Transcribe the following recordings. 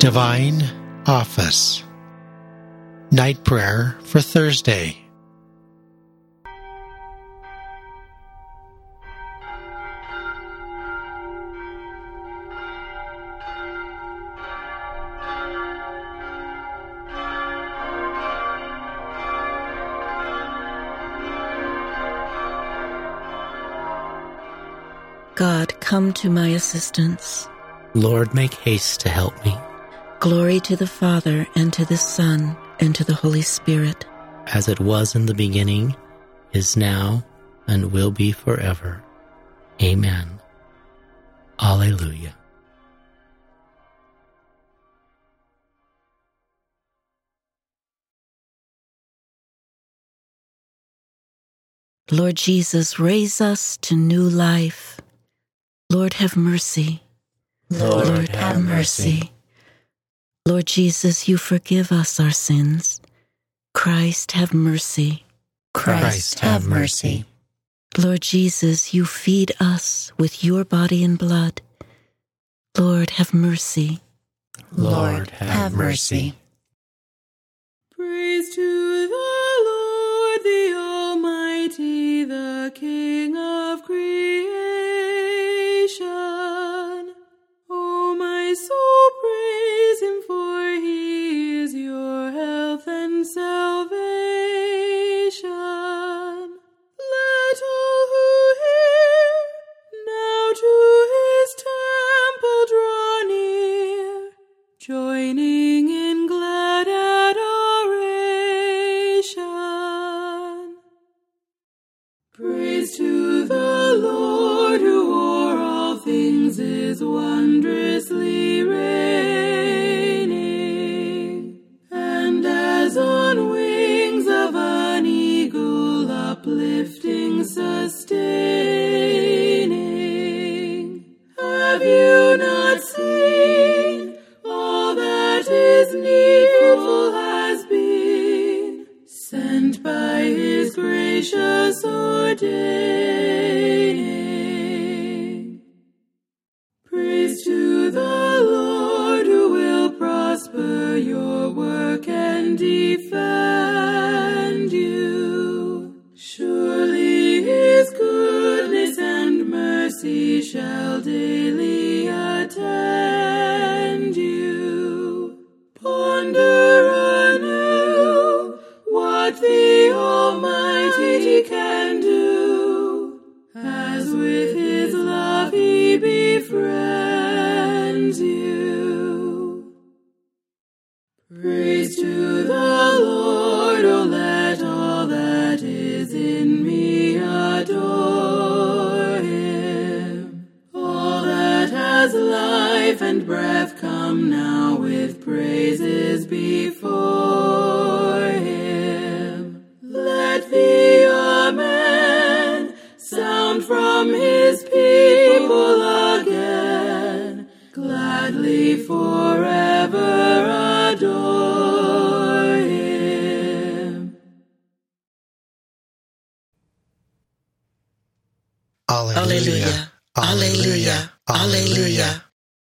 Divine Office. Night Prayer for Thursday. God, come to my assistance. Lord, make haste to help me. Glory to the Father, and to the Son, and to the Holy Spirit. As it was in the beginning, is now, and will be forever. Amen. Alleluia. Lord Jesus, raise us to new life. Lord, have mercy. Lord, have mercy. Lord Jesus, you forgive us our sins. Christ, have mercy. Christ, have mercy. Lord Jesus, you feed us with your body and blood. Lord, have mercy. Lord, have mercy. Praise to the Lord, the Almighty, the King of creation. O my soul, praise him, for he is your health and salvation. Let all who hear now to his temple draw near, joining in glad adoration. Praise to the Lord, who o'er all things is wondrously reigning, and as on wings of an eagle uplifting, sustaining. Have you not seen all that is needful has been sent by his gracious ordaining? Praise to the Lord, who will prosper your work and defend you. Surely his goodness and mercy shall daily attend you. Ponder anew what the Almighty can do, as with his love he befriends you. Praise to the Lord, oh let all that is in me adore him. All that has life and breath, come now with praises before him. Let the Amen sound from his people again, gladly forever adore him. Alleluia. Alleluia. Alleluia.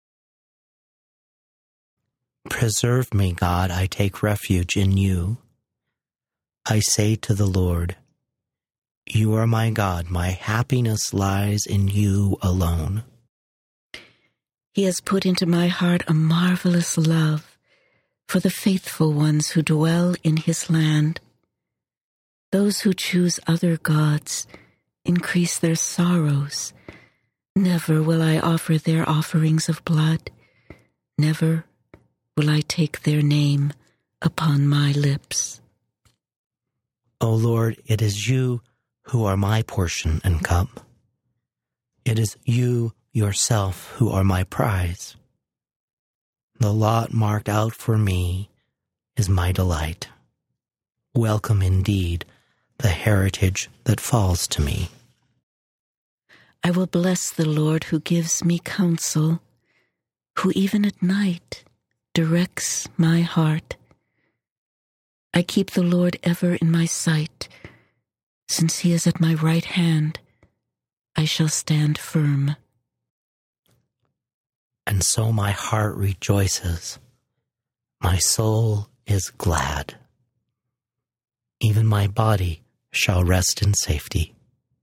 Preserve me, God, I take refuge in you. I say to the Lord, you are my God, my happiness lies in you alone. He has put into my heart a marvelous love for the faithful ones who dwell in his land. Those who choose other gods increase their sorrows. Never will I offer their offerings of blood. Never will I take their name upon my lips. O Lord, it is you who are my portion and cup. It is you yourself who are my prize. The lot marked out for me is my delight. Welcome indeed the heritage that falls to me. I will bless the Lord who gives me counsel, who even at night directs my heart. I keep the Lord ever in my sight. Since he is at my right hand, I shall stand firm. And so my heart rejoices My soul is glad. Even my body shall rest in safety.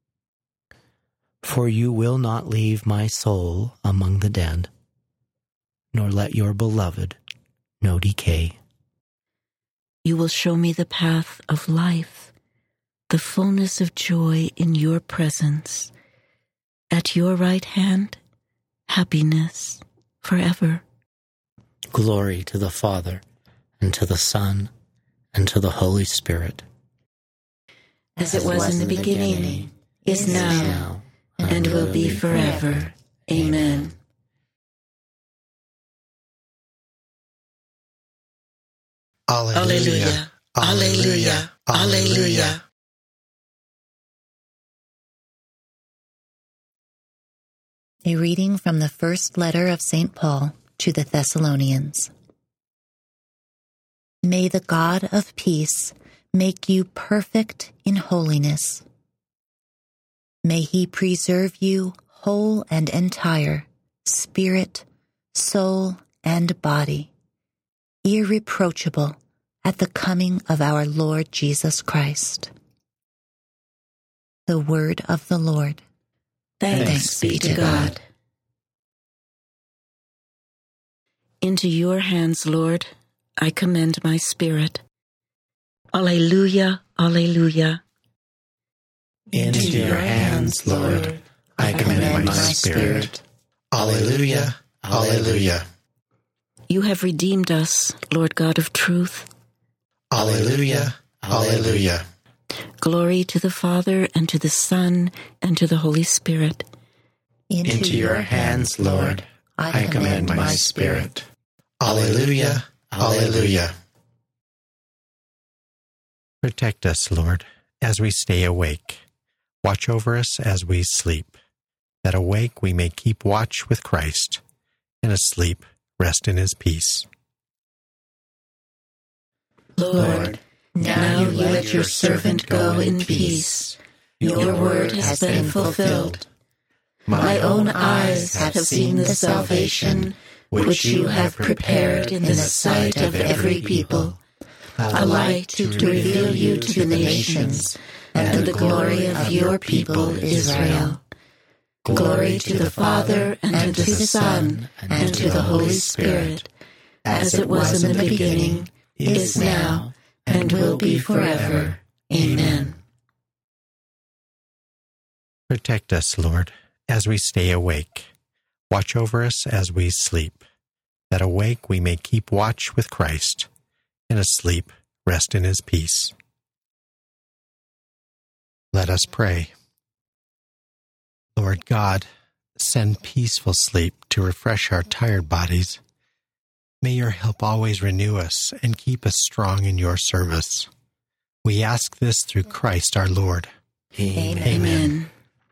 For you will not leave my soul among the dead, nor let your beloved know decay. You will show me the path of life, the fullness of joy in your presence. At your right hand, happiness forever. Glory to the Father, and to the Son, and to the Holy Spirit. As it was in the beginning, is now, and will be forever. Amen. Alleluia. Alleluia. Alleluia. A reading from the first letter of St. Paul to the Thessalonians. May the God of peace make you perfect in holiness. May he preserve you whole and entire, spirit, soul, and body, irreproachable at the coming of our Lord Jesus Christ. The word of the Lord. Thanks be to God. Into your hands, Lord, I commend my spirit. Alleluia, alleluia. Into your hands, Lord, I commend my spirit. Alleluia. Alleluia. You have redeemed us, Lord God of truth. Alleluia. Alleluia. Glory to the Father, and to the Son, and to the Holy Spirit. Into your hands, Lord, I commend my spirit. Alleluia. Alleluia. Protect us, Lord, as we stay awake. Watch over us as we sleep, that awake we may keep watch with Christ, and asleep rest in his peace. Lord, now you let your servant go in peace. Your word has been fulfilled. My own eyes have seen the salvation which you have prepared in the sight of every people, a light to reveal you to the nations, and the glory of your people Israel. Glory to the Father, and to the Son, and to the Holy Spirit, as it was in the beginning, is now, and will be forever. Amen. Protect us, Lord, as we stay awake. Watch over us as we sleep, that awake we may keep watch with Christ, and asleep rest in his peace. Let us pray. Lord God, send peaceful sleep to refresh our tired bodies. May your help always renew us and keep us strong in your service. We ask this through Christ our Lord. Amen. Amen.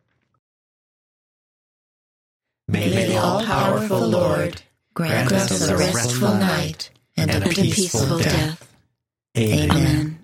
May the all-powerful Lord grant us a restful night and a peaceful death. Amen. Amen.